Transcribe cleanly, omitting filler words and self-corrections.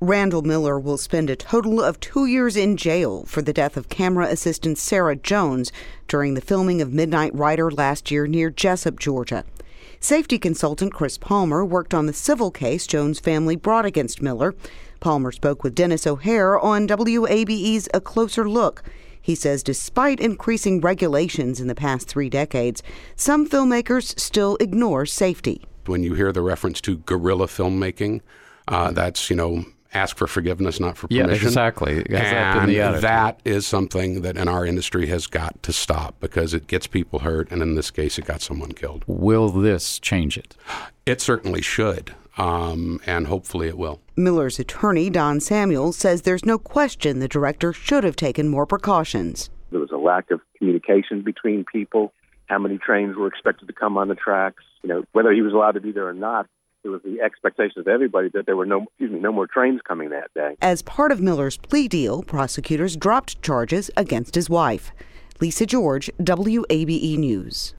Randall Miller will spend a total of 2 years in jail for the death of camera assistant Sarah Jones during the filming of Midnight Rider last year near Jessup, Georgia. Safety consultant Chris Palmer worked on the civil case Jones' family brought against Miller. Palmer spoke with Dennis O'Hare on WABE's A Closer Look. He says despite increasing regulations in the past 3 decades, some filmmakers still ignore safety. When you hear the reference to guerrilla filmmaking, that's, ask for forgiveness, not for permission. Yeah, exactly. And that is something that in our industry has got to stop because it gets people hurt, and in this case, it got someone killed. Will this change it? It certainly should, and hopefully it will. Miller's attorney, Don Samuels, says there's no question the director should have taken more precautions. There was a lack of communication between people, how many trains were expected to come on the tracks, whether he was allowed to be there or not. It was the expectation of everybody that there were no more trains coming that day. As part of Miller's plea deal, prosecutors dropped charges against his wife. Lisa George, WABE News.